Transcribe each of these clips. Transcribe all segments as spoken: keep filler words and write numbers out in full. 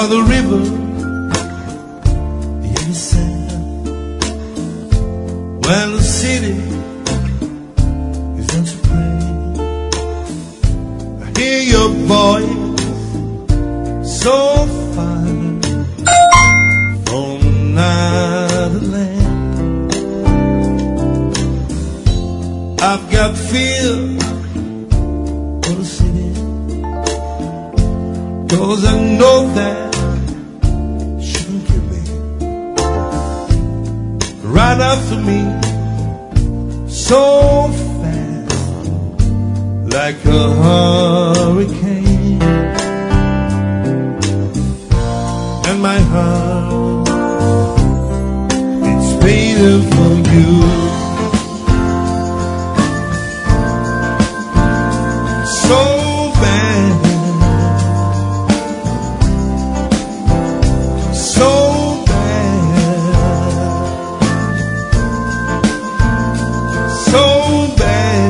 along the river, the other side, when the city is on to pray, I hear your voice so fine from another land. I've got fear for the city, 'cause I know that shouldn't kill me. Right after me, so fast, like a hurricane. And my heart, it's beating for you. So bad, so bad, so bad.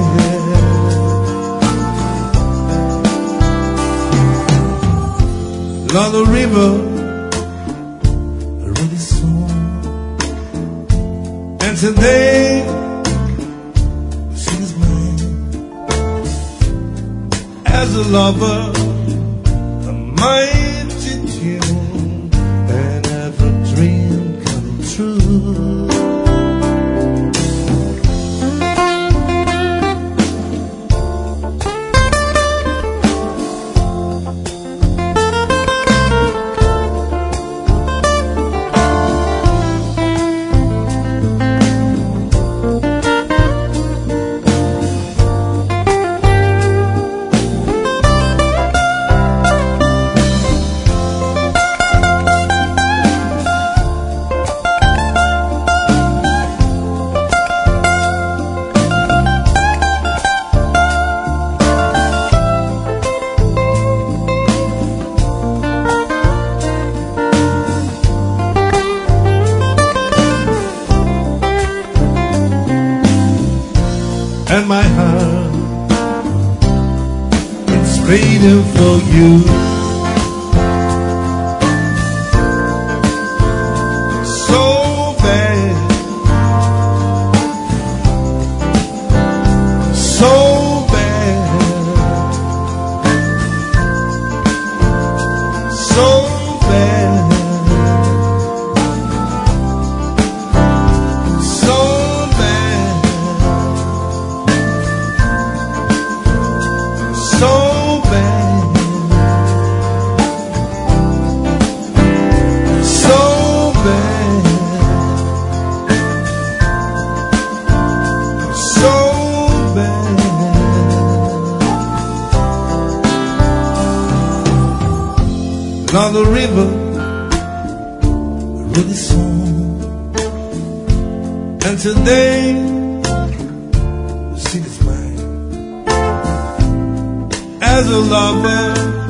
Along the river, I wrote this song, and today the sing is mine. As a lover, a mighty tune, and every dream come true. And my heart, it's waiting for you. So bad, so bad, so bad, so bad. So bad, so bad, so bad. Along the river, I wrote this song, and today the sea is mine. As a lover,